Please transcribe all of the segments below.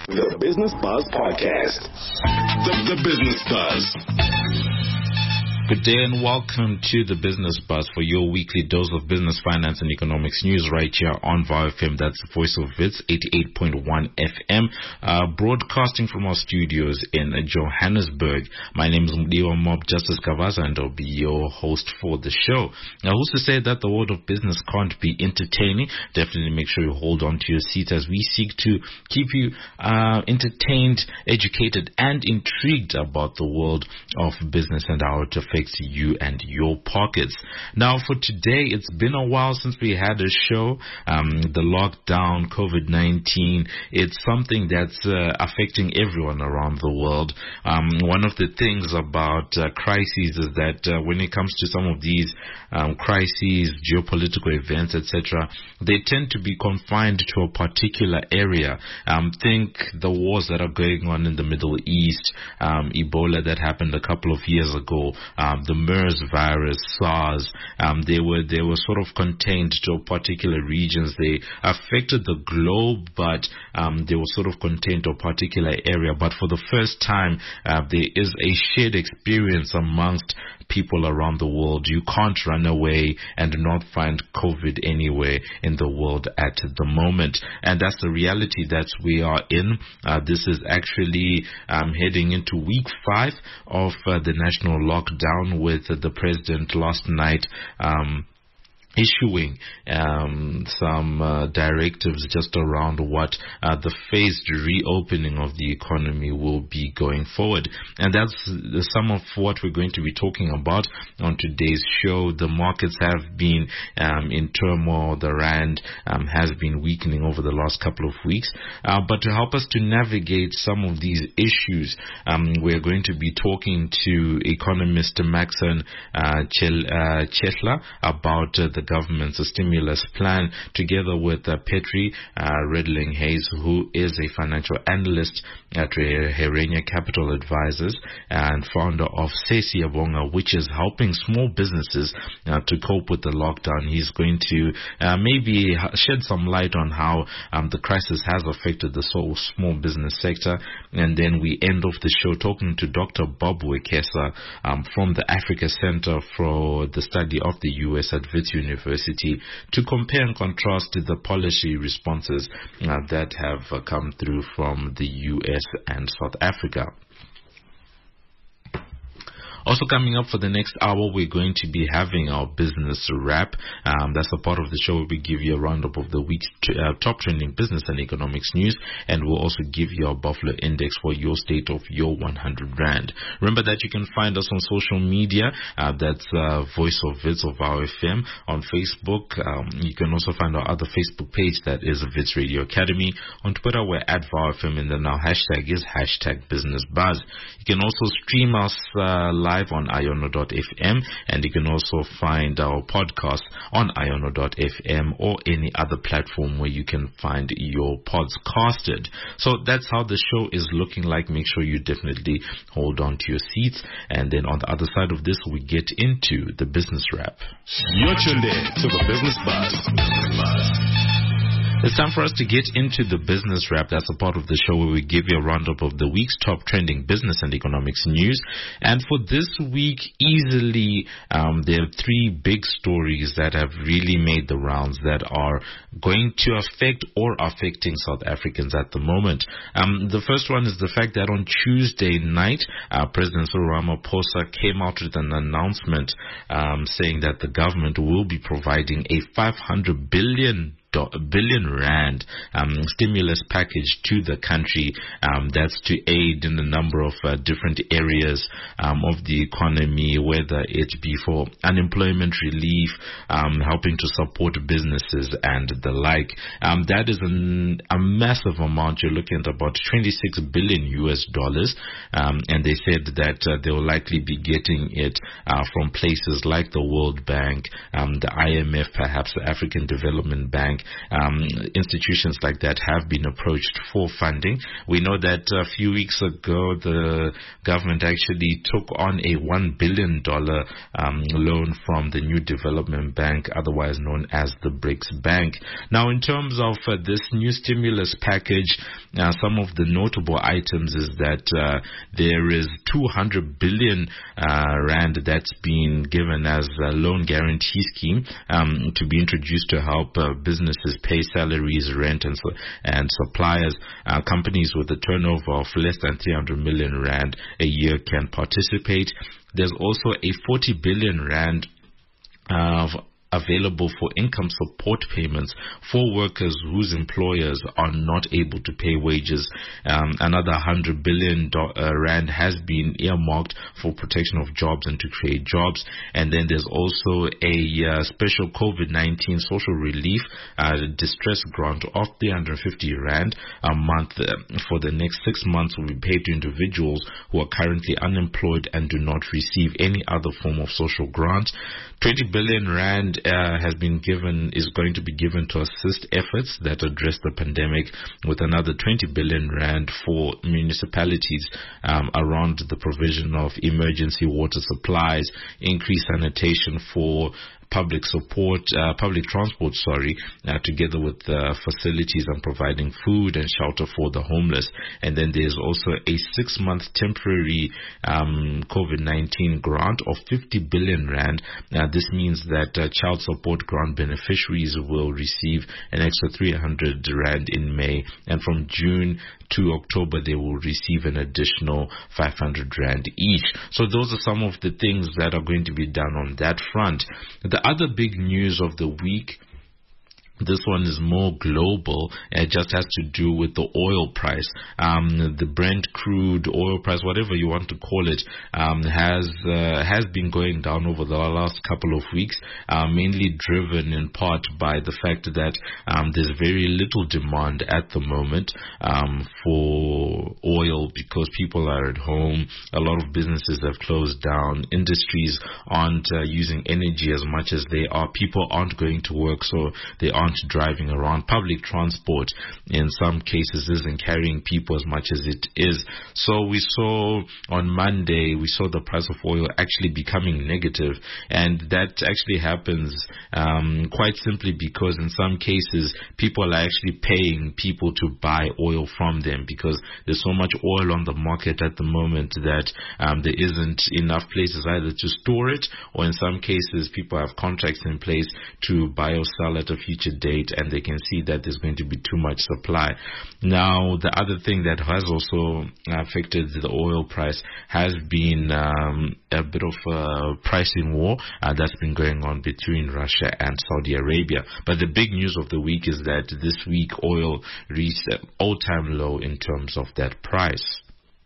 The Business Buzz Podcast. The Business Buzz. Good day and welcome to the Business Buzz for your weekly dose of business, finance and economics news right here on VOW FM. That's the voice of Wits, 88.1 FM, broadcasting from our studios in Johannesburg. My name is Mudiwa Mob Justice Kavaza and I'll be your host for the show. Now, who's to say that the world of business can't be entertaining? Definitely make sure you hold on to your seat as we seek to keep you entertained, educated and intrigued about the world of business and how it affects you and your pockets. Now, for today, it's been a while since we had a show. The lockdown, COVID-19, it's something that's affecting everyone around the world. One of the things about crises is that when it comes to some of these crises, geopolitical events, etc., they tend to be confined to a particular area. Think the wars that are going on in the Middle East, Ebola that happened a couple of years ago, the MERS virus, SARS, they were sort of contained to particular regions. They affected the globe, but they were sort of contained to a particular area. But for the first time, there is a shared experience amongst people around the world. You can't run away and not find COVID anywhere in the world at the moment. And that's the reality that we are in. This is actually heading into week 5 of the national lockdown, with the president last night issuing some directives just around what the phased reopening of the economy will be going forward. And that's some of what we're going to be talking about on today's show. The markets have been in turmoil. The rand has been weakening over the last couple of weeks. But to help us to navigate some of these issues, we're going to be talking to economist Maxon Chetla about the government's stimulus plan, together with Petri Redling-Hayes, who is a financial analyst at Herenia Capital Advisors and founder of Sesiyabonga, which is helping small businesses to cope with the lockdown. He's going to maybe shed some light on how the crisis has affected the small business sector. And then we end off the show talking to Dr. Bob Wekesa from the Africa Center for the Study of the U.S. at Wits University, to compare and contrast the policy responses that have come through from the U.S. and South Africa. Also coming up for the next hour, we're going to be having our business wrap. That's a part of the show where we give you a roundup of the week's top trending business and economics news, and we'll also give you our Buffalo Index for your state of your 100 Rand. Remember that you can find us on social media. That's Voice of Wits of VOW FM on Facebook. You can also find our other Facebook page, that is Wits Radio Academy. On Twitter, we're at VOW FM, and then our hashtag is #BusinessBuzz. You can also stream us live on iono.fm, and you can also find our podcast on iono.fm or any other platform where you can find your pods casted. So that's how the show is looking like. Make sure you definitely hold on to your seats, and then on the other side of this, we get into the business wrap. You're tuned in to the Business Buzz. It's time for us to get into the business wrap. That's a part of the show where we give you a roundup of the week's top trending business and economics news. And for this week, easily, there are 3 big stories that have really made the rounds that are going to affect or affecting South Africans at the moment. The first one is the fact that on Tuesday night, President Cyril Ramaphosa came out with an announcement saying that the government will be providing a 500 billion rand stimulus package to the country. That's to aid in a number of different areas of the economy, whether it be for unemployment relief, helping to support businesses and the like. That is a massive amount. You're looking at about $26 billion US, and they said that they will likely be getting it from places like the World Bank, the IMF, perhaps the African Development Bank, Bank, institutions like that have been approached for funding. We know that a few weeks ago, the government actually took on a $1 billion loan from the New Development Bank, otherwise known as the BRICS Bank. Now, in terms of this new stimulus package, some of the notable items is that there is 200 billion rand that's been given as a loan guarantee scheme to be introduced to help businesses pay salaries, rent, and suppliers. Companies with a turnover of less than 300 million rand a year can participate. There's also a 40 billion rand available for income support payments for workers whose employers are not able to pay wages. Another 100 billion rand has been earmarked for protection of jobs and to create jobs. And then there's also a special COVID-19 social relief distress grant of 350 rand a month for the next 6 months will be paid to individuals who are currently unemployed and do not receive any other form of social grant. 20 billion rand is going to be given to assist efforts that address the pandemic, with another 20 billion rand for municipalities around the provision of emergency water supplies, increased sanitation for public transport, together with facilities and providing food and shelter for the homeless. And then there's also a 6-month temporary COVID-19 grant of 50 billion rand. This means that child support grant beneficiaries will receive an extra 300 rand in May, and from June to October they will receive an additional 500 rand each. So those are some of the things that are going to be done on that front. The other big news of the week, this one is more global. It just has to do with the oil price. The Brent crude oil price, whatever you want to call it, has been going down over the last couple of weeks, mainly driven in part by the fact that there's very little demand at the moment for oil because people are at home. A lot of businesses have closed down. Industries aren't using energy as much as they are. People aren't going to work, so they aren't driving around. Public transport in some cases isn't carrying people as much as it is. So we saw on Monday, the price of oil actually becoming negative, and that actually happens quite simply because in some cases people are actually paying people to buy oil from them because there's so much oil on the market at the moment that there isn't enough places either to store it, or in some cases people have contracts in place to buy or sell at a future date, and they can see that there's going to be too much supply. Now, the other thing that has also affected the oil price has been a bit of a pricing war that's been going on between Russia and Saudi Arabia. But the big news of the week is that this week oil reached an all-time low in terms of that price.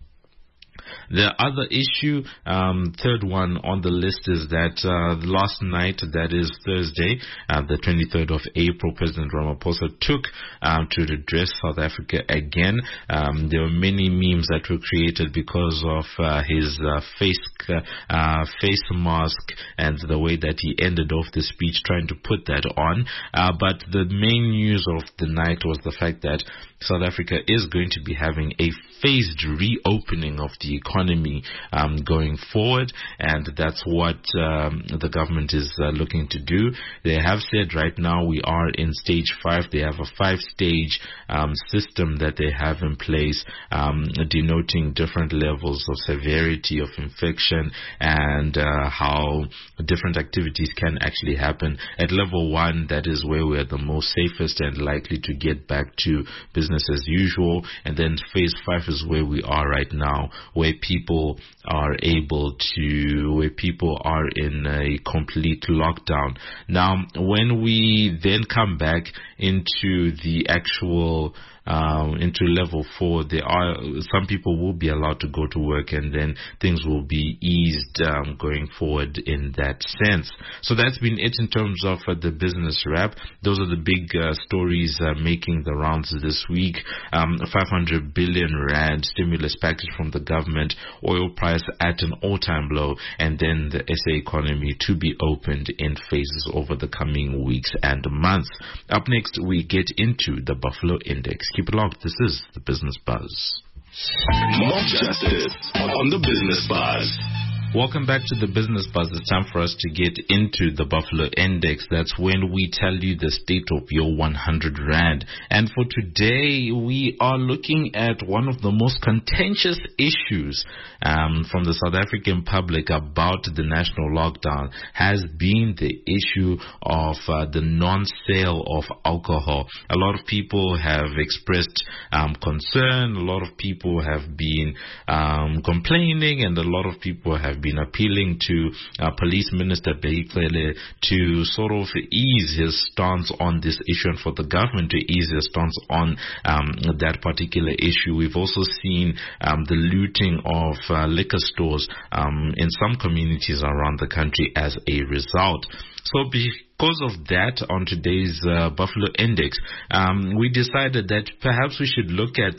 The other issue, third one on the list, is that last night, that is Thursday, the 23rd of April, President Ramaphosa took to address South Africa again. There were many memes that were created because of his face mask and the way that he ended off the speech, trying to put that on. But the main news of the night was the fact that South Africa is going to be having a phased reopening of the economy going forward, and that's what the government is looking to do. They have said right now we are in stage 5. They have a 5-stage system that they have in place, denoting different levels of severity of infection and how different activities can actually happen. At level 1, that is where we're the most safest and likely to get back to business as usual, and then phase 5 is where we are right now, where people are in a complete lockdown. Now, when we then come back into the actual into level 4, some people will be allowed to go to work, and then things will be eased going forward in that sense. So that's been it in terms of the business wrap. Those are the big stories making the rounds this week. 500 billion rand stimulus package from the government, oil price at an all-time low, and then the SA economy to be opened in phases over the coming weeks and months. Up next, we get into the Buffalo Index. Keep it locked. This is the Business Buzz. Mob Justice on the Business Buzz. Welcome back to the Business Buzz. It's time for us to get into the Buffalo Index. That's when we tell you the state of your 100 Rand. And for today, we are looking at one of the most contentious issues from the South African public about the national lockdown has been the issue of the non-sale of alcohol. A lot of people have expressed concern. A lot of people have been complaining, and a lot of people have been appealing to Police Minister Beyicele to sort of ease his stance on this issue, and for the government to ease his stance on that particular issue. We've also seen the looting of liquor stores in some communities around the country as a result. So because of that, on today's Buffalo Index, we decided that perhaps we should look at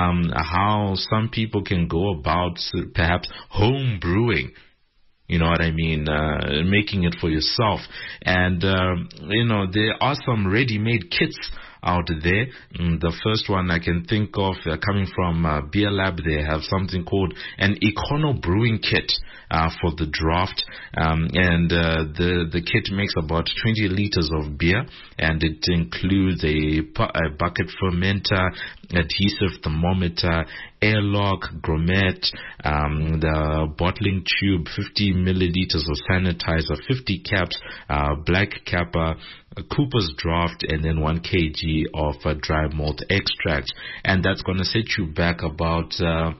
how some people can go about perhaps home brewing. You know what I mean? Making it for yourself. And, there are some ready-made kits out there. The first one I can think of coming from Beer Lab, they have something called an Econo Brewing Kit for the draft, and the kit makes about 20 liters of beer, and it includes a bucket fermenter, adhesive thermometer, airlock, grommet, the bottling tube, 50 milliliters of sanitizer, 50 caps, black kappa, Cooper's draft, and then 1 kg of dry malt extract. And that's going to set you back about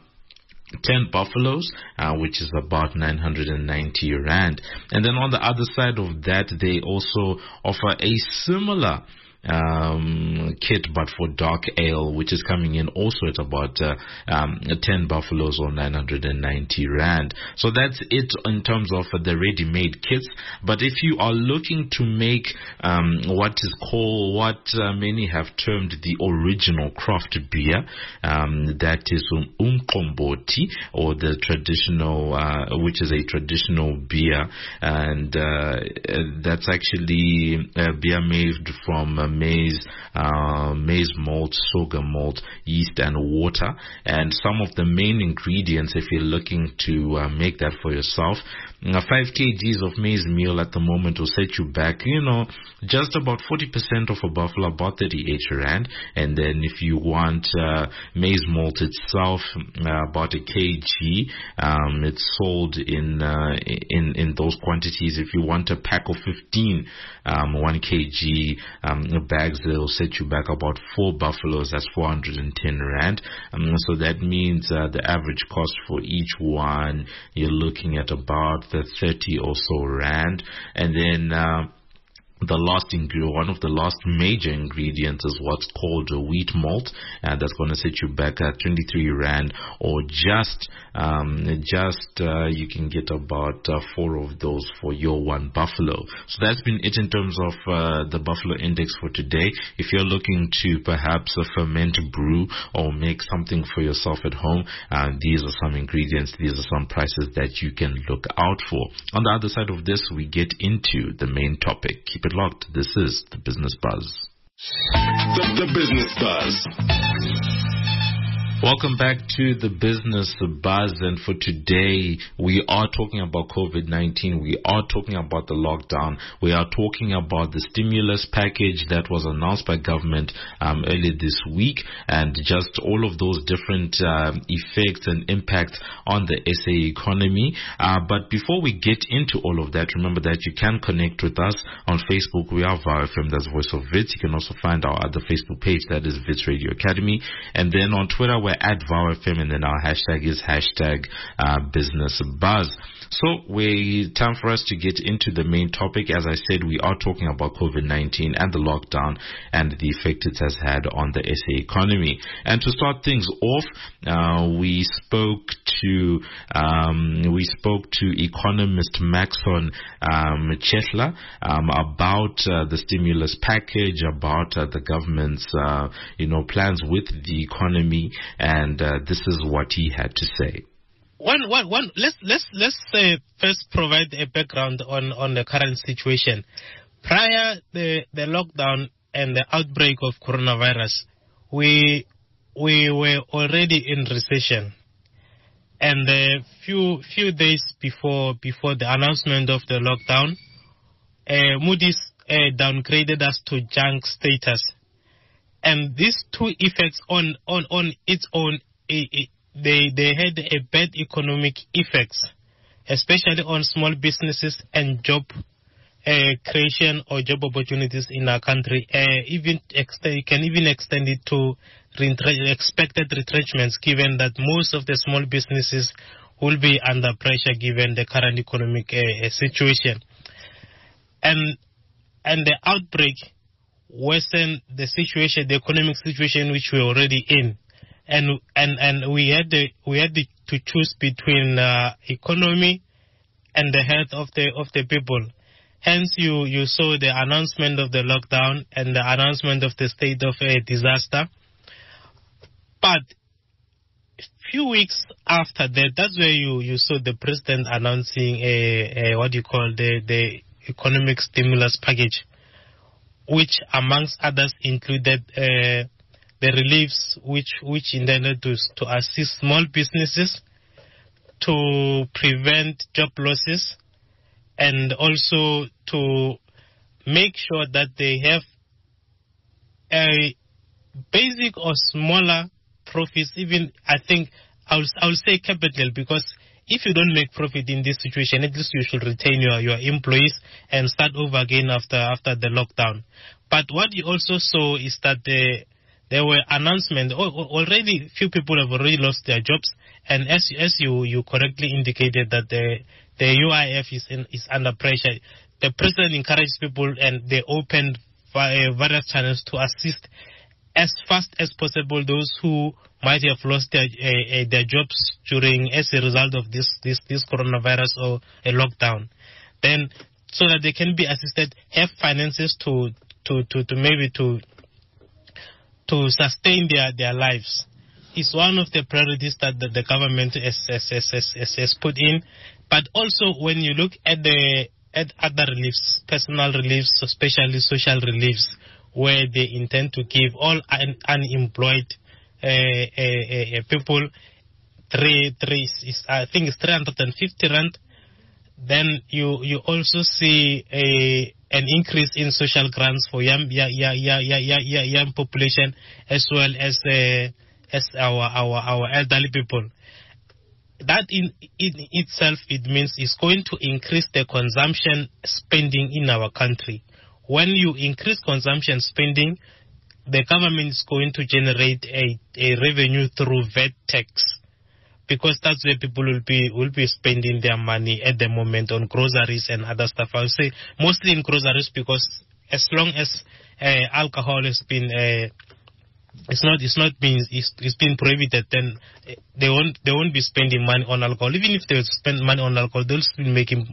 10 buffaloes, which is about 990 Rand. And then on the other side of that, they also offer a similar kit but for dark ale, which is coming in also at about 10 buffaloes or 990 Rand. So that's it in terms of the ready-made kits. But if you are looking to make what many have termed the original craft beer, that is umqombothi, or the traditional, which is a traditional beer, and that's actually a beer made from maize malt, sorghum malt, yeast, and water. And some of the main ingredients, if you're looking to make that for yourself, 5 kgs of maize meal at the moment will set you back, just about 40% of a buffalo, about 38 Rand. And then if you want maize malt itself, about a kg, it's sold in those quantities. If you want a pack of 15 1 kg bags, they'll set you back about 4 buffaloes. That's 410 Rand. So that means the average cost for each one, you're looking at about the 30 or so Rand. And then one of the last major ingredients is what's called a wheat malt, and that's going to set you back at 23 Rand, or just you can get about 4 of those for your 1 buffalo. So that's been it in terms of the Buffalo Index for today. If you're looking to perhaps ferment, brew, or make something for yourself at home, these are some ingredients, these are some prices that you can look out for. On the other side of this, we get into the main topic. Keep it locked. This is the Business Buzz. The Business Buzz. Welcome back to the Business Buzz, and for today we are talking about COVID-19, we are talking about the lockdown, we are talking about the stimulus package that was announced by government earlier this week, and just all of those different effects and impacts on the SA economy. But before we get into all of that, remember that you can connect with us on Facebook. We are VOW FM, that's Voice of Wits. You can also find our other Facebook page, that is Wits Radio Academy, and then on Twitter we're at VOW FM, and then our hashtag is hashtag Business Buzz. So time for us to get into the main topic. As I said, we are talking about COVID-19 and the lockdown and the effect it has had on the SA economy. And to start things off, we spoke to economist Maxon Chetla about the stimulus package, about the government's plans with the economy, and this is what he had to say. Let's first provide a background on the current situation. Prior the lockdown and the outbreak of coronavirus, we were already in recession, and a few days before the announcement of the lockdown, Moody's downgraded us to junk status, and these two effects on its own. They had a bad economic effects, especially on small businesses and job creation or job opportunities in our country. You can even extend it to expected retrenchments, given that most of the small businesses will be under pressure given the current economic situation. And the outbreak worsened the situation, the economic situation which we're already in. And we had to choose between economy and the health of the people. Hence, you saw the announcement of the lockdown and the announcement of the state of disaster. But a few weeks after that, that's where you saw the president announcing the economic stimulus package, which amongst others included the reliefs which intended to assist small businesses to prevent job losses, and also to make sure that they have a basic or smaller profits. Even I think I'll say capital, because if you don't make profit in this situation, at least you should retain your employees and start over again after the lockdown. But what you also saw is that there were announcements. Already, few people have already lost their jobs, and as you correctly indicated that the UIF is under pressure. The president encouraged people, and they opened various channels to assist as fast as possible those who might have lost their jobs as a result of this coronavirus or a lockdown. Then, so that they can be assisted, have finances to sustain their lives. It's one of the priorities that the government has put in. But also, when you look at other reliefs, personal reliefs, especially social reliefs, where they intend to give all unemployed people I think it's 350 rand. Then you also see an increase in social grants for young population, as well as our elderly people. That in itself, it means it's going to increase the consumption spending in our country. When you increase consumption spending, the government is going to generate a revenue through VAT tax, because that's where people will be spending their money at the moment on groceries and other stuff. I would say mostly in groceries, because as long as alcohol has been it's been prohibited, then they won't be spending money on alcohol. Even if they spend money on alcohol, they'll still making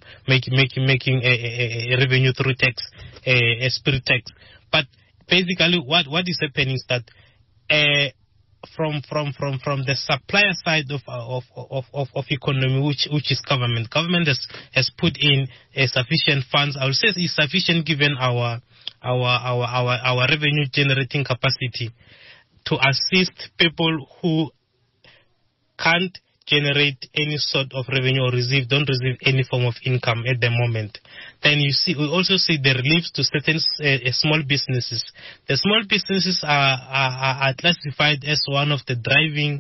a revenue through tax, a spirit tax. But basically, what is happening is that from the supplier side of economy, which is government has put in sufficient funds. I would say it's sufficient given our revenue generating capacity to assist people who can't generate any sort of revenue or don't receive any form of income at the moment. Then we also see the reliefs to certain small businesses. The small businesses are classified as one of the driving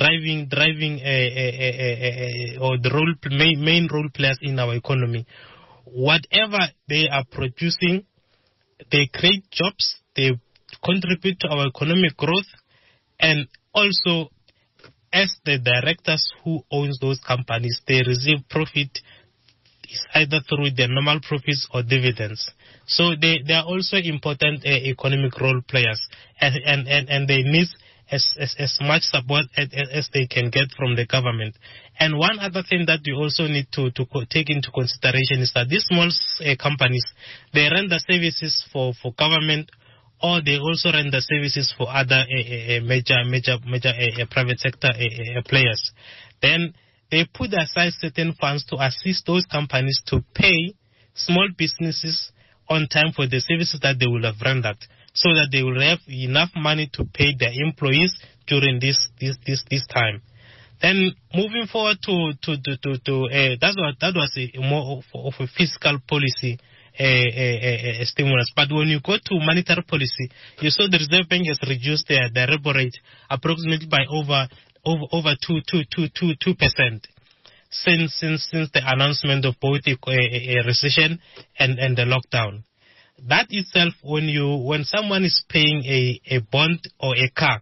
or the main role players in our economy. Whatever they are producing, they create jobs, they contribute to our economic growth, and also as the directors who owns those companies, they receive profit is either through their normal profits or dividends. So they are also important economic role players, and they need as much support as they can get from the government. And one other thing that we also need to take into consideration is that these small companies, they render services for government, or they also render services for other major private sector players. Then they put aside certain funds to assist those companies to pay small businesses on time for the services that they will have rendered, so that they will have enough money to pay their employees during this time. Then moving forward that was more of a fiscal policy stimulus. But when you go to monetary policy, you saw the Reserve Bank has reduced their repo rate approximately by over 2% since the announcement of both a recession and the lockdown. That itself, when someone is paying a bond or a car,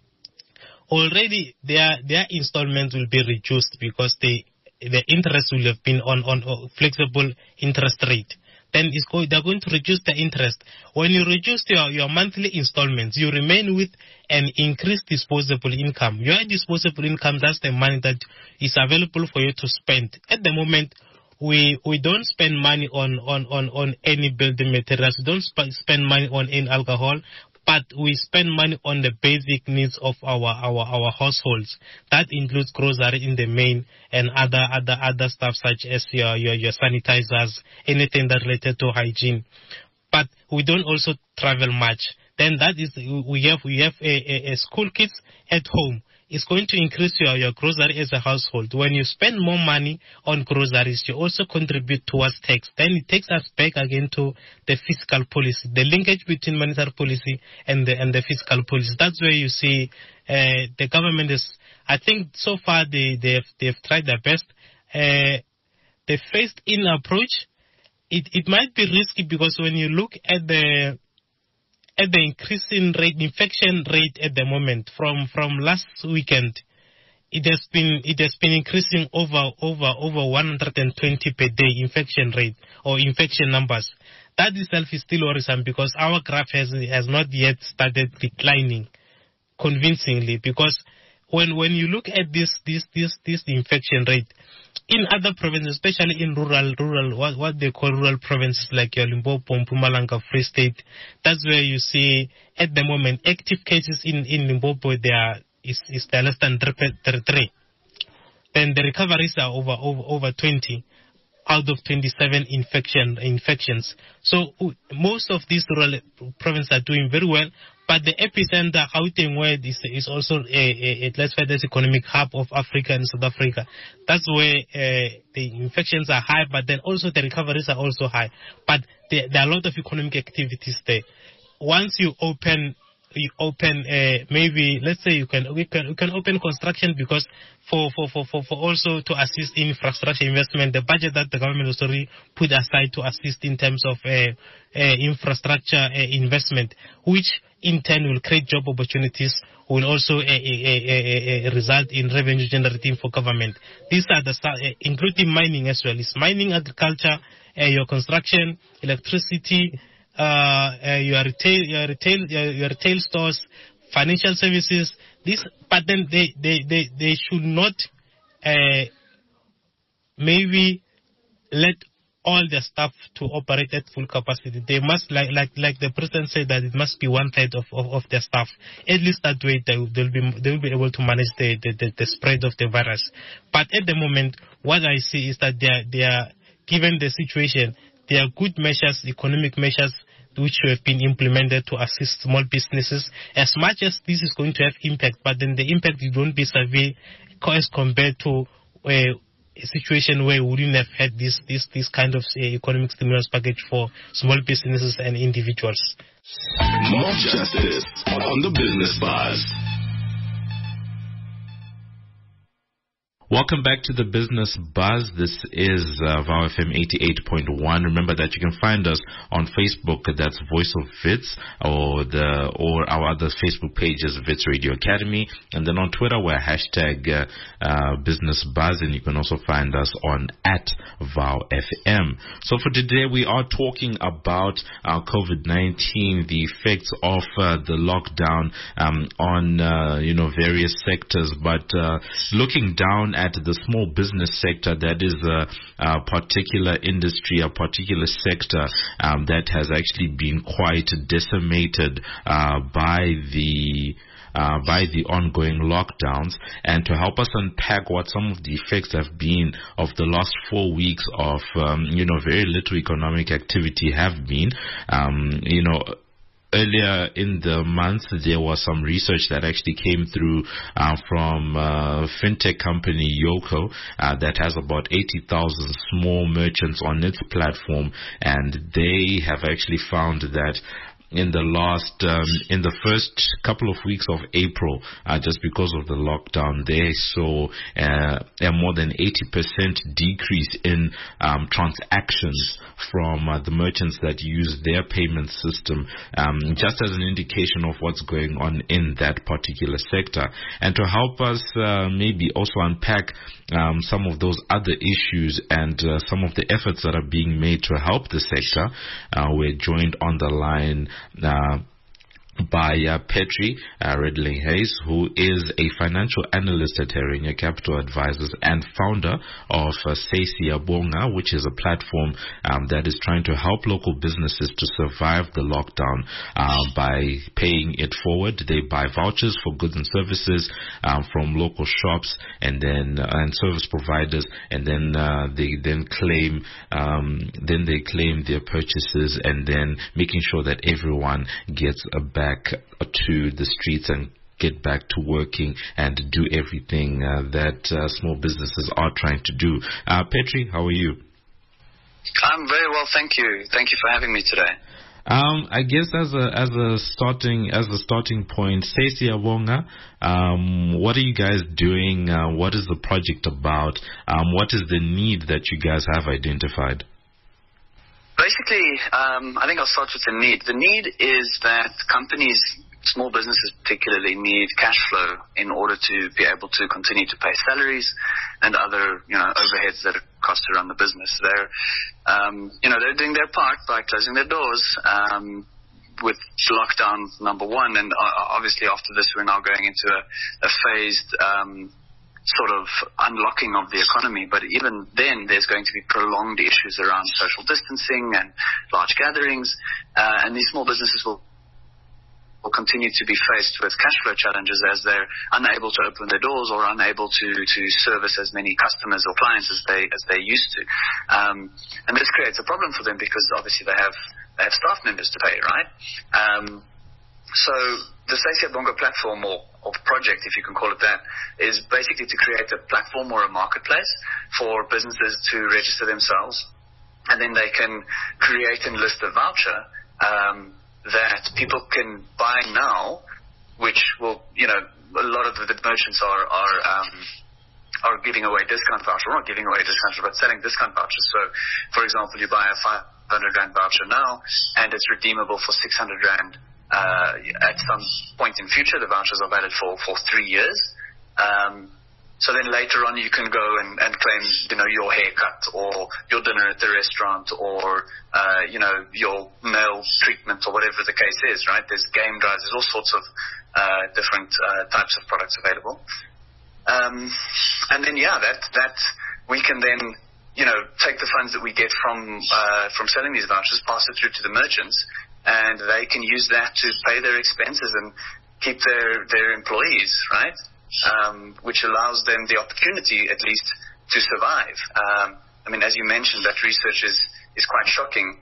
already their installments will be reduced because the interest will have been on flexible interest rate. Then they're going to reduce the interest. When you reduce your monthly installments, you remain with an increased disposable income. Your disposable income, that's the money that is available for you to spend. At the moment, we don't spend money on any building materials. We don't spend money on any alcohol, but we spend money on the basic needs of our households. That includes grocery in the main and other stuff such as your sanitizers, anything that related to hygiene. But we don't also travel much. Then that is we have a school kids at home. It's going to increase your grocery as a household. When you spend more money on groceries, you also contribute towards tax. Then it takes us back again to the fiscal policy, the linkage between monetary policy and the fiscal policy. That's where you see the government is. I think so far they've tried their best. The phased-in approach, it might be risky because when you look at the increasing rate, infection rate at the moment from last weekend, it has been increasing over 120 per day infection rate or infection numbers. That itself is still worrisome because our graph has not yet started declining convincingly, because when you look at this infection rate in other provinces, especially in rural what they call rural provinces like your Limpopo, Mpumalanga, Free State, that's where you see at the moment active cases in Limpopo is less than 3. Then the recoveries are over 20 out of 27 infections. So most of these rural provinces are doing very well. But the epicenter, Gauteng, where is also a classified economic hub of Africa and South Africa. That's where the infections are high, but then also the recoveries are also high. But there are a lot of economic activities there. Once you open maybe let's say we can open construction, because for also to assist in infrastructure investment, the budget that the government has already put aside to assist in terms of infrastructure investment, which in turn will create job opportunities, will also result in revenue generating for government. These are the including mining as well. It's mining, agriculture, your construction, electricity, your retail stores, financial services. But then they should not maybe let all the staff to operate at full capacity. They must, like the president said, that it must be 1/3 of their staff. At least that way they will be able to manage the spread of the virus. But at the moment, what I see is that they are given the situation, there are good measures, economic measures, which have been implemented to assist small businesses. As much as this is going to have impact, but then the impact won't be severe as compared to a situation where we wouldn't have had this kind of economic stimulus package for small businesses and individuals. More justice on the Business Buzz. Welcome back to the Business Buzz. This is VOW FM 88.1. Remember that you can find us on Facebook. That's Voice of Wits, or our other Facebook pages, Wits Radio Academy. And then on Twitter, we're hashtag Business Buzz, and you can also find us on @VOW-FM. So for today, we are talking about COVID-19, the effects of the lockdown on various sectors, but looking down at the small business sector, that is a particular industry, a particular sector that has actually been quite decimated by the ongoing lockdowns. And to help us unpack what some of the effects have been of the last 4 weeks of very little economic activity have been, earlier in the month, there was some research that actually came through from fintech company Yoco that has about 80,000 small merchants on its platform, and they have actually found that in the first couple of weeks of April, just because of the lockdown, they saw a more than 80% decrease in transactions from the merchants that use their payment system, just as an indication of what's going on in that particular sector. And to help us maybe also unpack some of those other issues and some of the efforts that are being made to help the sector, we're joined on the line by Petri Redling-Hayes, who is a financial analyst at Herenya Capital Advisors and founder of Say Siyabonga, which is a platform that is trying to help local businesses to survive the lockdown by paying it forward. They buy vouchers for goods and services from local shops and service providers, and then they claim their purchases, and then making sure that everyone gets back to the streets and get back to working and do everything that small businesses are trying to do. Petri, how are you? I'm very well, thank you. Thank you for having me today. I guess as a starting point, Say Siyabonga, what are you guys doing? What is the project about? What is the need that you guys have identified? Basically, I think I'll start with the need. The need is that companies, small businesses particularly, need cash flow in order to be able to continue to pay salaries and other, overheads that are cost to run the business. They're doing their part by closing their doors with lockdown number one, and obviously after this we're now going into a phased sort of unlocking of the economy. But even then, there's going to be prolonged issues around social distancing and large gatherings, and these small businesses will continue to be faced with cash flow challenges as they're unable to open their doors or unable to service as many customers or clients as they used to. And this creates a problem for them because obviously they have staff members to pay, right? So the Say Siyabonga platform or project, if you can call it that, is basically to create a platform or a marketplace for businesses to register themselves, and then they can create and list a voucher that people can buy now, which will, a lot of the merchants are giving away discount vouchers. We're not giving away discounts, but selling discount vouchers. So, for example, you buy a 500 Rand voucher now, and it's redeemable for 600 Rand at some point in future. The vouchers are valid for 3 years. So then later on you can go and claim, your haircut or your dinner at the restaurant or, your nail treatment or whatever the case is, right? There's game drives, there's all sorts of different types of products available. And then, that we can then, take the funds that we get from selling these vouchers, pass it through to the merchants, and they can use that to pay their expenses and keep their employees, right? Which allows them the opportunity, at least, to survive. As you mentioned, that research is quite shocking.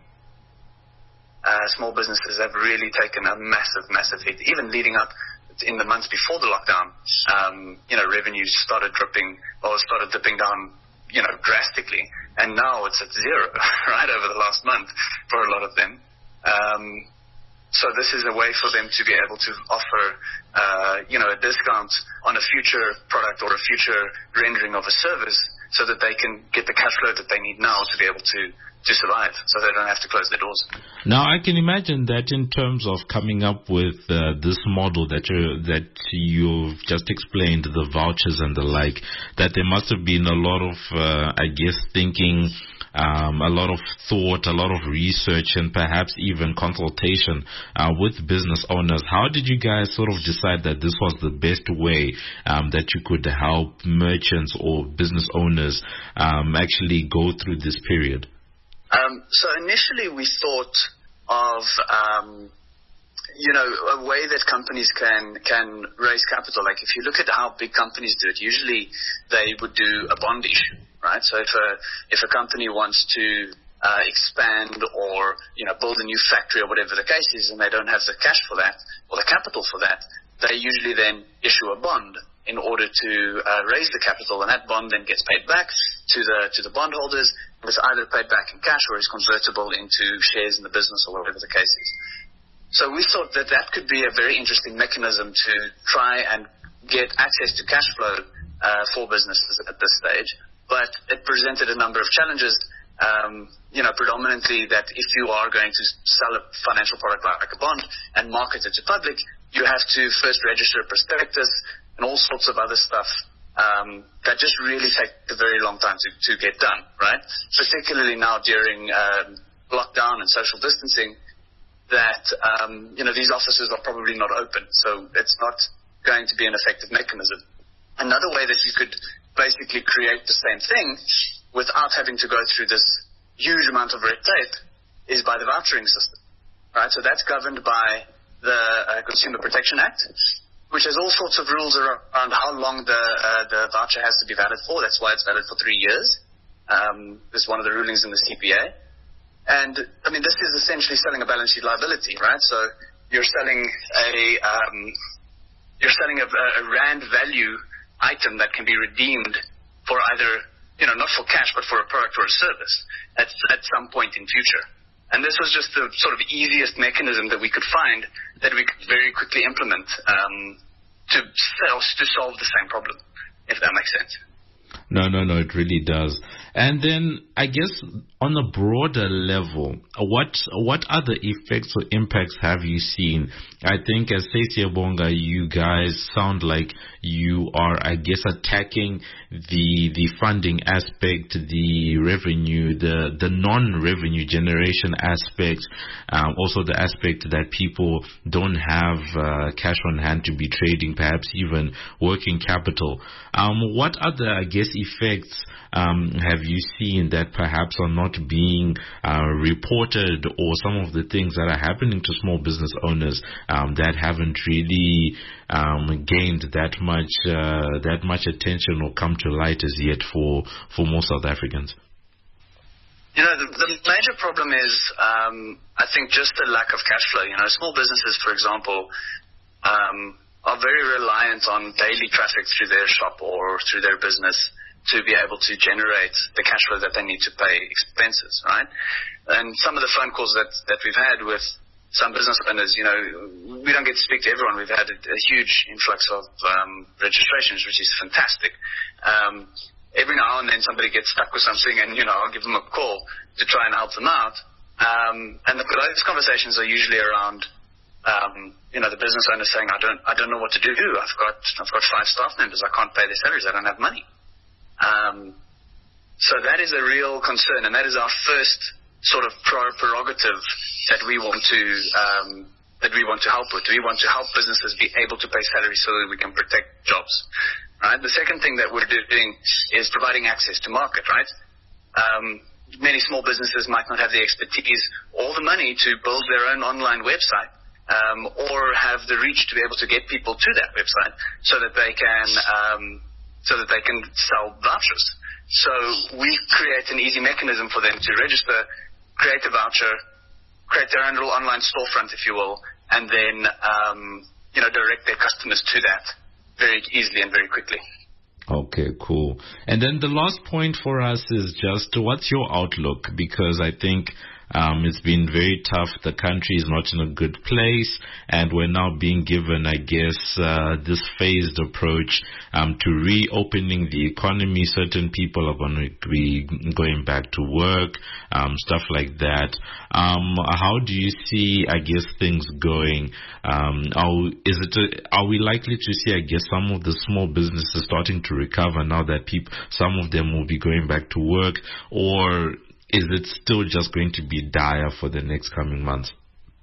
Small businesses have really taken a massive hit. Even leading up in the months before the lockdown, revenues started dipping down, drastically. And now it's at zero, right, over the last month for a lot of them. So this is a way for them to be able to offer, a discount on a future product or a future rendering of a service, so that they can get the cash flow that they need now to be able to survive, so they don't have to close their doors. Now, I can imagine that in terms of coming up with this model that you've just explained, the vouchers and the like, that there must have been a lot of, thinking, a lot of thought, a lot of research, and perhaps even consultation with business owners. How did you guys sort of decide that this was the best way that you could help merchants or business owners actually go through this period? So initially we thought of, a way that companies can raise capital. Like if you look at how big companies do it, usually they would do a bond issue, right? So if a company wants to expand or, build a new factory or whatever the case is, and they don't have the cash for that or the capital for that, they usually then issue a bond in order to raise the capital, and that bond then gets paid back to the bondholders. It's either paid back in cash or is convertible into shares in the business or whatever the case is. So we thought that could be a very interesting mechanism to try and get access to cash flow for businesses at this stage. But it presented a number of challenges, predominantly that if you are going to sell a financial product like a bond and market it to public, you have to first register a prospectus and all sorts of other stuff that just really take a very long time to get done, right? Particularly now during lockdown and social distancing, that these offices are probably not open, so it's not going to be an effective mechanism. Another way that you could basically create the same thing without having to go through this huge amount of red tape is by the vouchering system, right? So that's governed by the Consumer Protection Act, which has all sorts of rules around how long the voucher has to be valid for. That's why it's valid for 3 years. This is one of the rulings in the CPA. And, this is essentially selling a balance sheet liability, right? So you're selling a rand value item that can be redeemed for either, not for cash, but for a product or a service at some point in future. And this was just the sort of easiest mechanism that we could find that we could very quickly implement to solve the same problem, if that makes sense. No, it really does. And then I guess on a broader level, what other effects or impacts have you seen? I think as Sisiyabonga, you guys sound like you are, attacking the funding aspect, the revenue, the non-revenue generation aspect, also the aspect that people don't have cash on hand to be trading, perhaps even working capital. What other, effects have you seen that perhaps are not being reported, or some of the things that are happening to small business owners that haven't really gained that much attention or come to light as yet for most South Africans? The major problem is, I think, just the lack of cash flow. Small businesses, for example, are very reliant on daily traffic through their shop or through their business to be able to generate the cash flow that they need to pay expenses, right? And some of the phone calls that we've had with some business owners, we don't get to speak to everyone. We've had a huge influx of registrations, which is fantastic. Every now and then somebody gets stuck with something, and, I'll give them a call to try and help them out. And those conversations are usually around, the business owner saying, I don't know what to do. I've got 5 staff members. I can't pay their salaries. I don't have money. So that is a real concern, and that is our first sort of prerogative that we want to help with. We want to help businesses be able to pay salaries so that we can protect jobs. Right. The second thing that we're doing is providing access to market. Right. Many small businesses might not have the expertise or the money to build their own online website, or have the reach to be able to get people to that website so that they can sell vouchers. So we create an easy mechanism for them to register, create a voucher, create their own little online storefront, if you will, and then direct their customers to that very easily and very quickly. Okay, cool. And then the last point for us is just what's your outlook? Because I think It's been very tough. The country is not in a good place, and we're now being given, I guess, this phased approach to reopening the economy. Certain people are going to be going back to work, stuff like that. How do you see, I guess, things going? Are we likely to see, I guess, some of the small businesses starting to recover now that some of them will be going back to work, or is it still just going to be dire for the next coming months?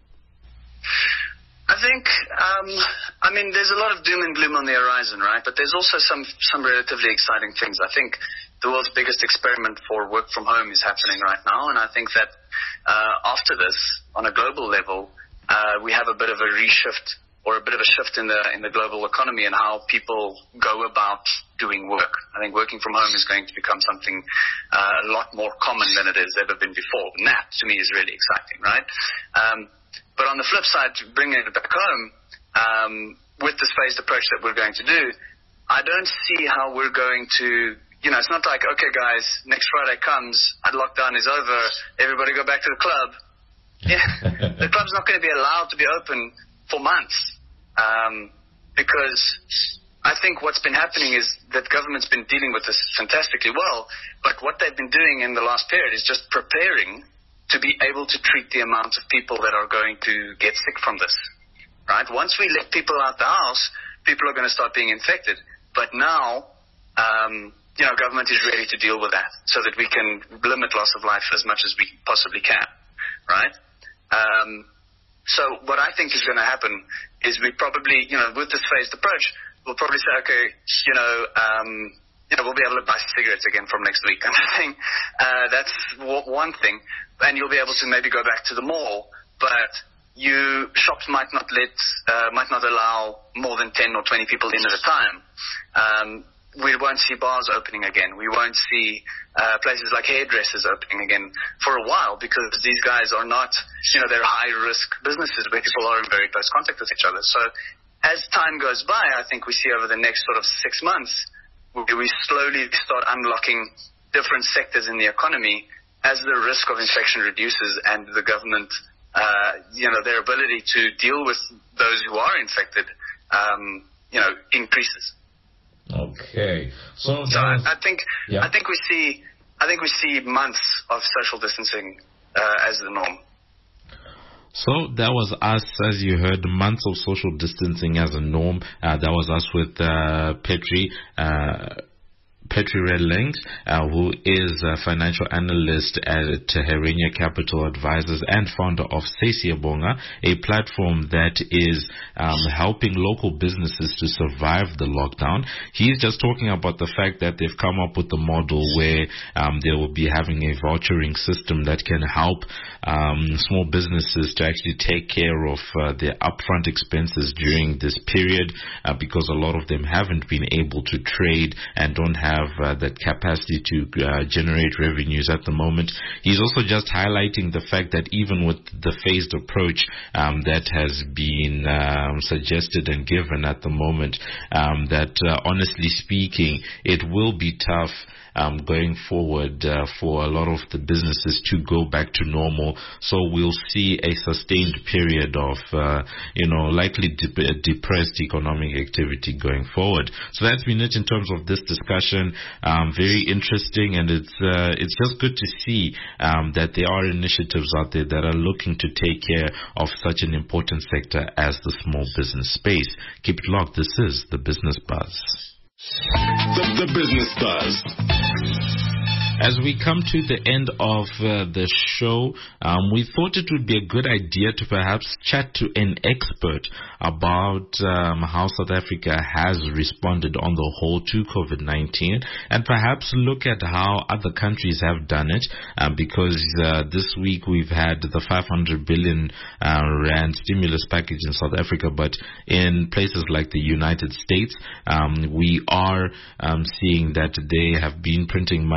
I think, there's a lot of doom and gloom on the horizon, right? But there's also some relatively exciting things. I think the world's biggest experiment for work from home is happening right now, and I think that after this, on a global level, we have a bit of a reshift or a bit of a shift in the global economy and how people go about doing work. I think working from home is going to become something a lot more common than it has ever been before. And that, to me, is really exciting, right? But on the flip side, to bring it back home, with this phased approach that we're going to do, I don't see how we're going to, it's not like, okay, guys, next Friday comes, lockdown is over, everybody go back to the club. Yeah, the club's not going to be allowed to be open for months, because I think what's been happening is that government's been dealing with this fantastically well, but what they've been doing in the last period is just preparing to be able to treat the amount of people that are going to get sick from this, right? Once we let people out the house, people are going to start being infected. But now, government is ready to deal with that so that we can limit loss of life as much as we possibly can, right? So what I think is going to happen is we probably, with this phased approach, we'll probably say, okay, we'll be able to buy cigarettes again from next week. And I think that's one thing. And you'll be able to maybe go back to the mall, but shops might not allow more than 10 or 20 people in at a time. We won't see bars opening again. We won't see places like hairdressers opening again for a while, because these guys are not, they're high-risk businesses where people are in very close contact with each other. So as time goes by, I think we see over the next sort of 6 months, we slowly start unlocking different sectors in the economy as the risk of infection reduces and the government, their ability to deal with those who are infected, increases. Okay. So I think we see months of social distancing as the norm. So that was us, as you heard, months of social distancing as a norm. That was us with Petri Redlings, who is a financial analyst at Herenia Capital Advisors and founder of Sisiyabonga, a platform that is helping local businesses to survive the lockdown. He's just talking about the fact that they've come up with a model where they will be having a vouchering system that can help small businesses to actually take care of their upfront expenses during this period, because a lot of them haven't been able to trade and don't have that capacity to generate revenues at the moment. He's also just highlighting the fact that even with the phased approach that has been suggested and given at the moment, that honestly speaking, it will be tough going forward for a lot of the businesses to go back to normal. So we'll see a sustained period of, likely depressed economic activity going forward. So that's been it in terms of this discussion. Very interesting, and it's just good to see that there are initiatives out there that are looking to take care of such an important sector as the small business space. Keep it locked. This is the Business Buzz. The Business Buzz. As we come to the end of the show, we thought it would be a good idea to perhaps chat to an expert about how South Africa has responded on the whole to COVID-19, and perhaps look at how other countries have done it, because this week we've had the 500 billion rand stimulus package in South Africa, but in places like the United States, we are seeing that they have been printing money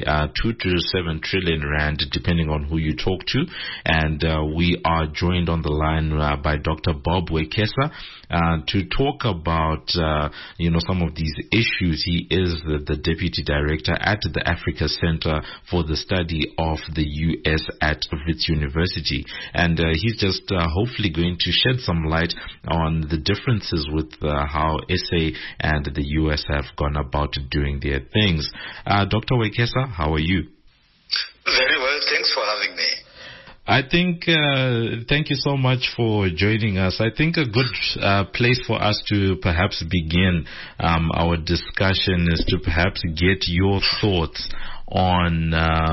2 to 7 trillion rand, depending on who you talk to. And we are joined on the line by Dr. Bob Wekesa to talk about, some of these issues. He is the Deputy Director at the Africa Center for the Study of the U.S. at Wits University. And he's just hopefully going to shed some light on the differences with how SA and the U.S. have gone about doing their things. Dr. Wekesa, how are you? Very well. Thanks for having me. I think, thank you so much for joining us. I think a good place for us to perhaps begin our discussion is to perhaps get your thoughts on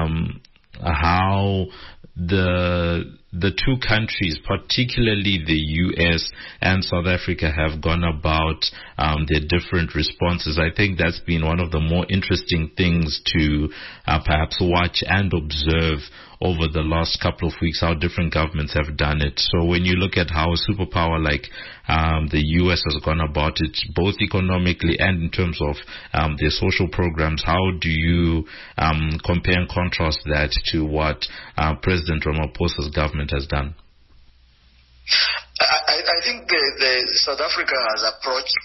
how the two countries, particularly the U.S. and South Africa, have gone about their different responses. I think that's been one of the more interesting things to perhaps watch and observe over the last couple of weeks, how different governments have done it. So when you look at how a superpower like the U.S. has gone about it, both economically and in terms of their social programs, how do you compare and contrast that to what President Ramaphosa's government has done? I think the South Africa has approached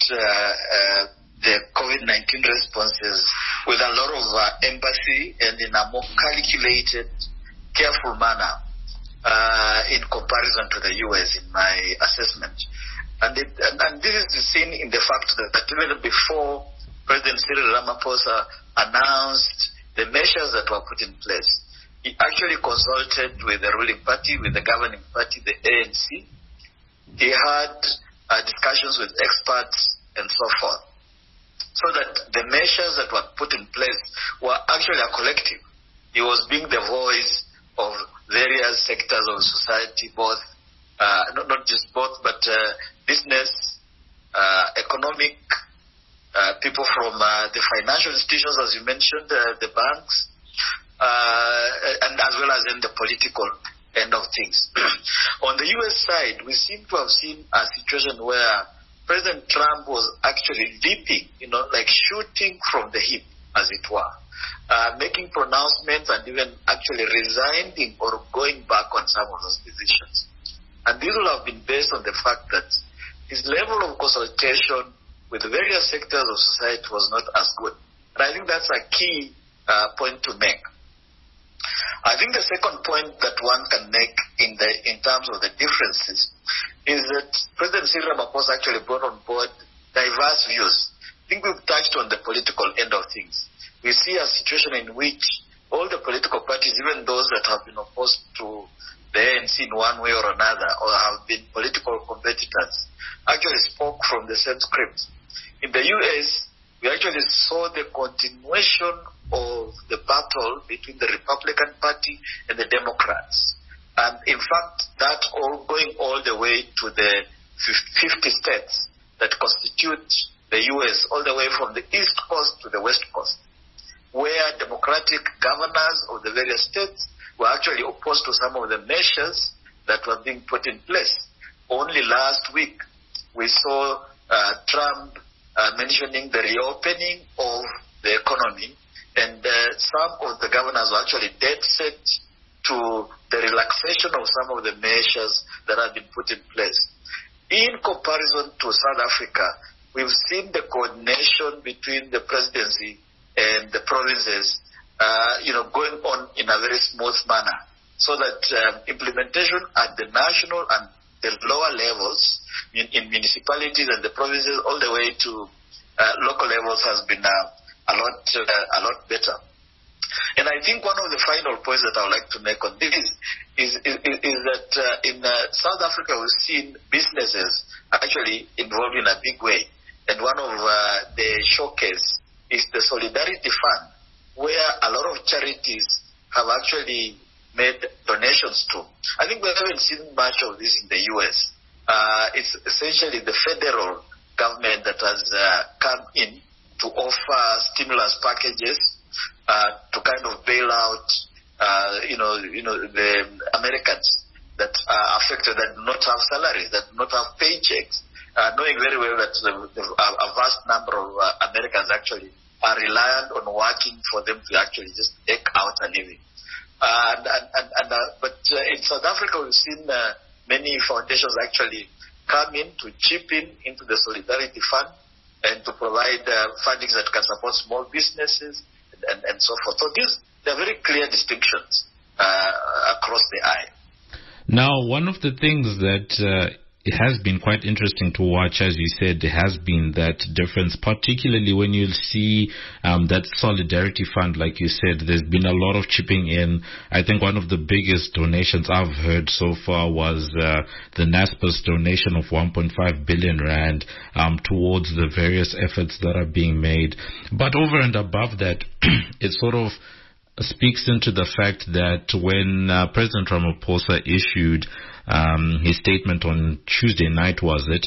the COVID-19 responses with a lot of empathy and in a more calculated, careful manner in comparison to the U.S. in my assessment. And this is seen in the fact that even before President Cyril Ramaphosa announced the measures that were put in place, he actually consulted with the ruling party, with the governing party, the ANC. He had discussions with experts and so forth, so that the measures that were put in place were actually a collective. He was being the voice of various sectors of society, both, not just both, but business, economic, people from the financial institutions, as you mentioned, the banks, and as well as in the political end of things. On the U.S. side, we seem to have seen a situation where President Trump was actually leaping, like shooting from the hip, as it were, making pronouncements and even actually resigning or going back on some of those decisions. And this will have been based on the fact that his level of consultation with various sectors of society was not as good. And I think that's a key point to make. I think the second point that one can make in terms of the differences is that President Cyril Ramaphosa actually brought on board diverse views. I think we've touched on the political end of things. We see a situation in which all the political parties, even those that have been opposed to the ANC in one way or another, or have been political competitors, actually spoke from the same script. In the U.S., we actually saw the continuation of the battle between the Republican Party and the Democrats. And in fact, that all going all the way to the 50 states that constitute the U.S., all the way from the East Coast to the West Coast, where Democratic governors of the various states were actually opposed to some of the measures that were being put in place. Only last week, we saw Trump mentioning the reopening of the economy, and some of the governors were actually dead set to the relaxation of some of the measures that have been put in place. In comparison to South Africa, we've seen the coordination between the presidency and the provinces, going on in a very smooth manner, so that implementation at the national and the lower levels in municipalities and the provinces all the way to local levels has been a lot better. And I think one of the final points that I would like to make on this is that in South Africa we've seen businesses actually involved in a big way. And one of the showcase is the Solidarity Fund, where a lot of charities have actually made donations to. I think we haven't seen much of this in the U.S. It's essentially the federal government that has come in to offer stimulus packages to kind of bail out, the Americans that are affected, that do not have salaries, that do not have paychecks, knowing very well that a vast number of Americans actually are reliant on working for them to actually just eke out a living. But in South Africa, we've seen many foundations actually come in to chip in into the Solidarity Fund and to provide fundings that can support small businesses and so forth. So there are very clear distinctions across the aisle. Now, one of the things that it has been quite interesting to watch, as you said, there has been that difference, particularly when you see that Solidarity Fund, like you said, there's been a lot of chipping in. I think one of the biggest donations I've heard so far was the NASPERS donation of 1.5 billion rand towards the various efforts that are being made. But over and above that, it sort of speaks into the fact that when President Ramaphosa issued his statement on Tuesday night,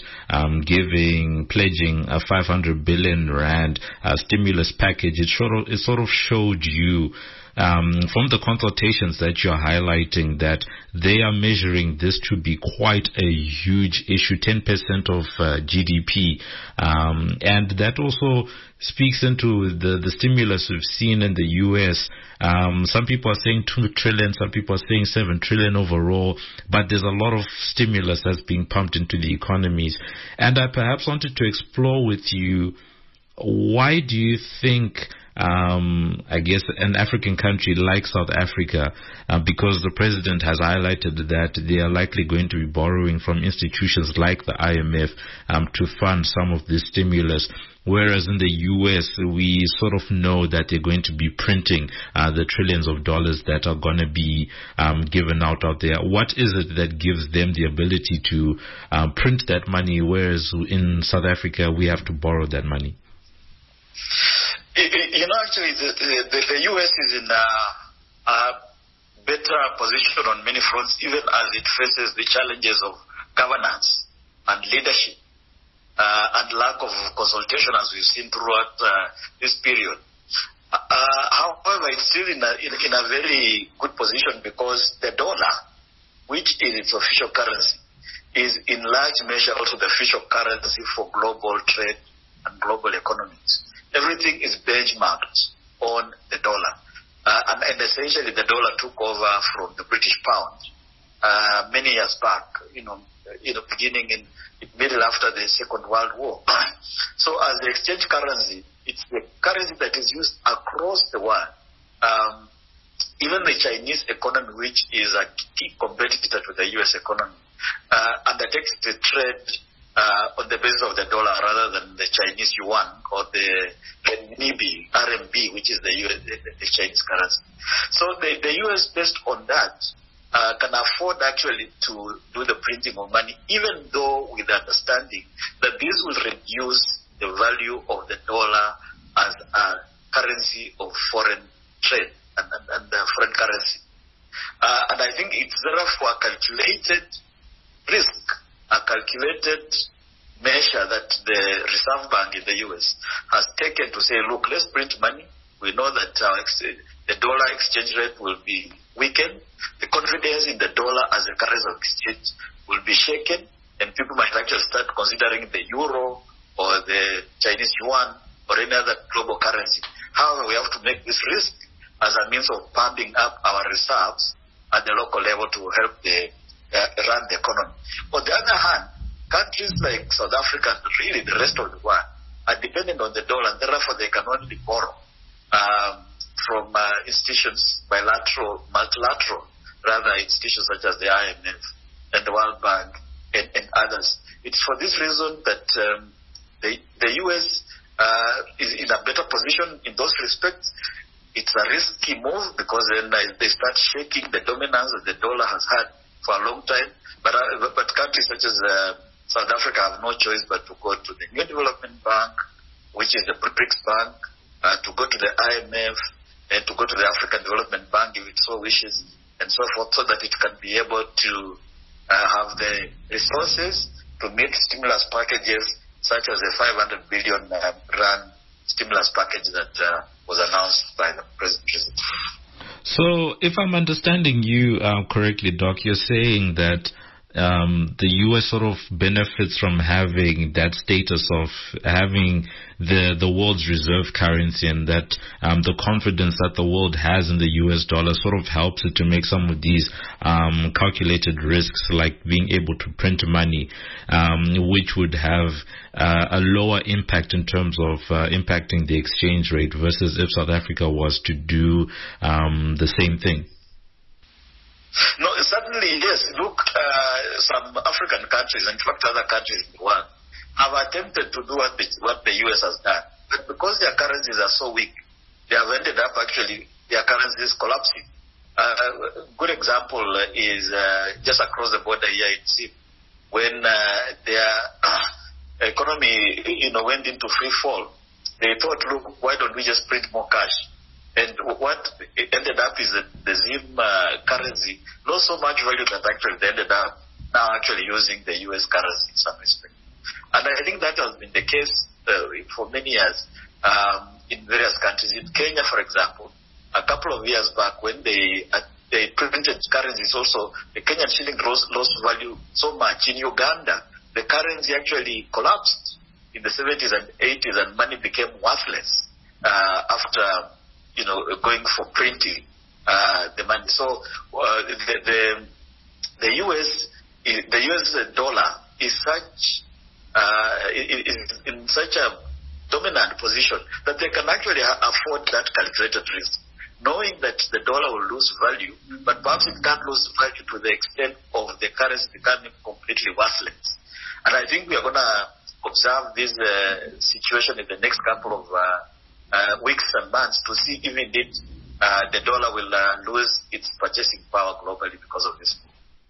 pledging a 500 billion rand stimulus package, it sort of showed you from the consultations that you're highlighting that they are measuring this to be quite a huge issue, 10% of GDP. And that also speaks into the stimulus we've seen in the U.S. Some people are saying 2 trillion, some people are saying 7 trillion overall, but there's a lot of stimulus that's being pumped into the economies. And I perhaps wanted to explore with you, why do you think I guess an African country like South Africa, because the president has highlighted that they are likely going to be borrowing from institutions like the IMF to fund some of this stimulus, whereas in the US we sort of know that they're going to be printing the trillions of dollars that are going to be given out there. What is it that gives them the ability to print that money, whereas in South Africa we have to borrow that money? Actually, the U.S. is in a better position on many fronts, even as it faces the challenges of governance and leadership and lack of consultation, as we've seen throughout this period. However, it's still in a very good position because the dollar, which is its official currency, is in large measure also the official currency for global trade and global economies. Everything is benchmarked on the dollar. And essentially the dollar took over from the British pound many years back, beginning in middle after the Second World War. So as the exchange currency, it's the currency that is used across the world. Even the Chinese economy, which is a key competitor to the U.S. economy, undertakes the trade on the basis of the dollar rather than the Chinese yuan or the RMB, which is the Chinese currency. So the U.S., based on that, can afford actually to do the printing of money, even though with the understanding that this will reduce the value of the dollar as a currency of foreign trade and foreign currency. And I think it's therefore a calculated risk, a calculated measure that the Reserve Bank in the U.S. has taken to say, look, let's print money. We know that the dollar exchange rate will be weakened. The confidence in the dollar as a currency of exchange will be shaken, and people might actually start considering the euro or the Chinese yuan or any other global currency. However, we have to make this risk as a means of pumping up our reserves at the local level to help run the economy. On the other hand, countries like South Africa and really the rest of the world are dependent on the dollar, and therefore they can only borrow from institutions, bilateral, multilateral, rather institutions such as the IMF and the World Bank and others. It's for this reason that the U.S. is in a better position in those respects. It's a risky move because then they start shaking the dominance that the dollar has had for a long time. But countries such as South Africa have no choice but to go to the New Development Bank, which is the BRICS Bank, to go to the IMF, and to go to the African Development Bank if it so wishes, and so forth, so that it can be able to have the resources to meet stimulus packages such as the 500 billion rand stimulus package that was announced by the President. So if I'm understanding you correctly, Doc, you're saying that the U.S. sort of benefits from having that status of having the world's reserve currency, and that the confidence that the world has in the U.S. dollar sort of helps it to make some of these calculated risks, like being able to print money, which would have a lower impact in terms of impacting the exchange rate versus if South Africa was to do the same thing. No, certainly, yes. Look, some African countries, in fact other countries in the world, have attempted to do what the U.S. has done. But because their currencies are so weak, they have ended up actually, their currencies collapsing. A good example is just across the border here in SIM, when their economy went into free fall. They thought, look, why don't we just print more cash? And what ended up is that the ZIM currency lost so much value that actually they ended up now actually using the U.S. currency in some respect. And I think that has been the case for many years in various countries. In Kenya, for example, a couple of years back when they printed currencies also, the Kenyan shilling lost value so much. In Uganda, the currency actually collapsed in the 70s and 80s, and money became worthless after going for printing the money. So the US dollar is in such a dominant position that they can actually afford that calculated risk, knowing that the dollar will lose value, but perhaps it can't lose value to the extent of the currency becoming completely worthless. And I think we are going to observe this situation in the next couple of weeks and months to see if indeed the dollar will lose its purchasing power globally because of this.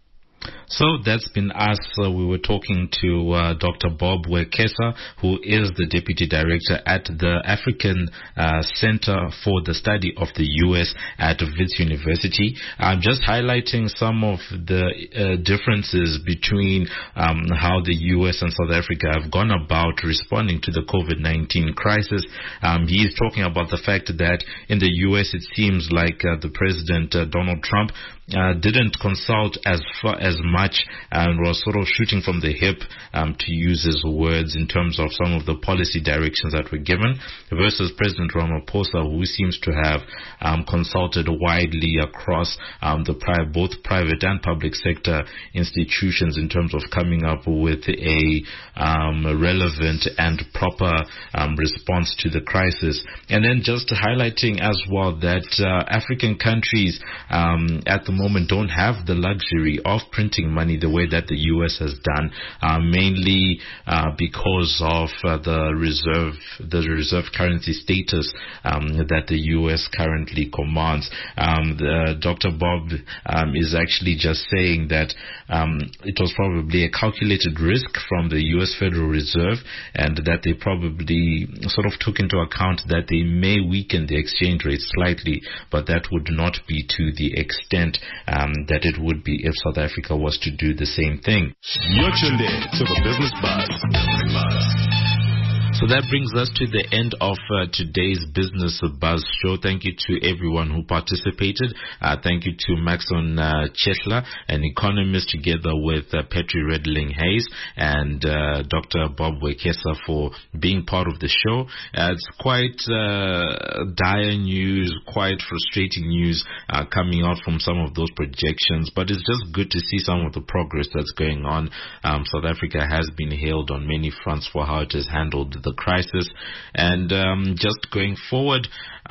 So that's been us. We were talking to Dr. Bob Wekesa, who is the Deputy Director at the African Center for the Study of the U.S. at Wits University. Just highlighting some of the differences between how the U.S. and South Africa have gone about responding to the COVID-19 crisis. He is talking about the fact that in the U.S. it seems like the President Donald Trump didn't consult as much and was sort of shooting from the hip, to use his words, in terms of some of the policy directions that were given, versus President Ramaphosa, who seems to have consulted widely across both private and public sector institutions in terms of coming up with a relevant and proper response to the crisis. And then just highlighting as well that African countries at the moment don't have the luxury of printing money the way that the U.S. has done, mainly because of the reserve currency status that the U.S. currently commands. Dr. Bob is actually just saying that it was probably a calculated risk from the U.S. Federal Reserve, and that they probably sort of took into account that they may weaken the exchange rate slightly, but that would not be to the extent that it would be if South Africa was to do the same thing. You're tuned in to the Business Buzz. So that brings us to the end of today's Business Buzz show. Thank you to everyone who participated. Thank you to Maxon Chetla, an economist, together with Petri Redling Hayes and Dr. Bob Wekesa for being part of the show. It's quite dire news, quite frustrating news coming out from some of those projections, but it's just good to see some of the progress that's going on. South Africa has been hailed on many fronts for how it has handled the crisis, and just going forward,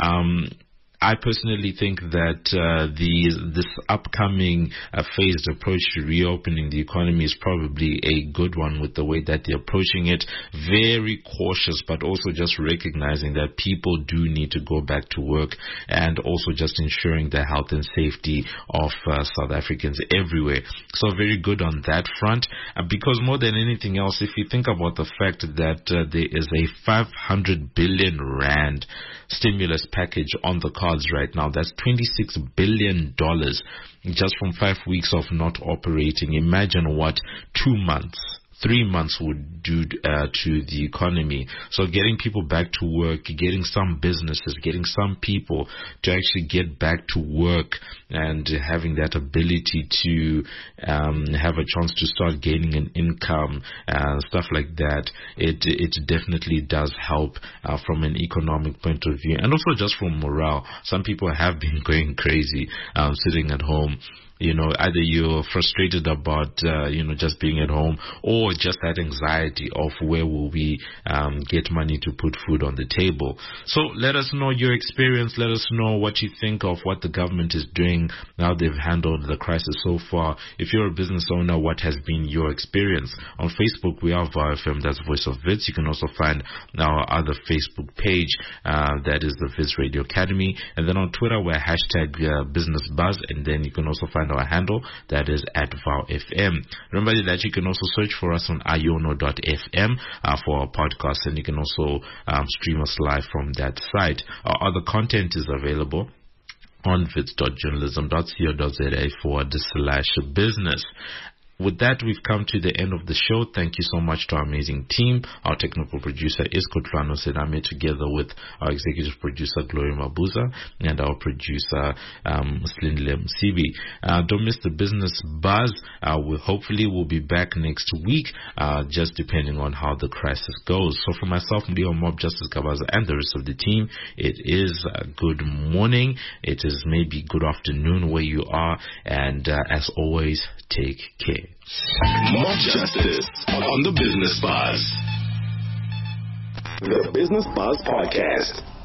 I personally think that this upcoming phased approach to reopening the economy is probably a good one, with the way that they're approaching it. Very cautious, but also just recognizing that people do need to go back to work, and also just ensuring the health and safety of South Africans everywhere. So very good on that front, because more than anything else, if you think about the fact that there is a 500 billion rand stimulus package on the cards right now, that's $26 billion just from 5 weeks of not operating. Imagine what 2 months, 3 months would do to the economy. So getting people back to work, getting some businesses, getting some people to actually get back to work and having that ability to have a chance to start gaining an income and stuff like that, it definitely does help from an economic point of view, and also just from morale. Some people have been going crazy sitting at home. Either you're frustrated about, just being at home, or just that anxiety of where will we get money to put food on the table. So let us know your experience. Let us know what you think of what the government is doing, how they've handled the crisis so far. If you're a business owner, what has been your experience? On Facebook, we are VOW FM, that's Voice of Wits. You can also find our other Facebook page, that is the Wits Radio Academy. And then on Twitter, we're #BusinessBuzz, and then you can also find our handle, that is @VOWFM. Remember that you can also search for us on iono.fm for our podcast, and you can also stream us live from that site. Our other content is available on wits.journalism.co.za/business. With that, we've come to the end of the show. Thank you so much to our amazing team. Our technical producer is Kotlano Sedame, together with our executive producer, Gloria Mabuza, and our producer, Slindle Msibi. Don't miss the Business Buzz. We'll be back next week, just depending on how the crisis goes. So for myself, Leo Mob, Justice Kabaza, and the rest of the team, it is good morning. It is maybe good afternoon where you are. And as always, take care. More justice on the Business Buzz. The Business Buzz Podcast.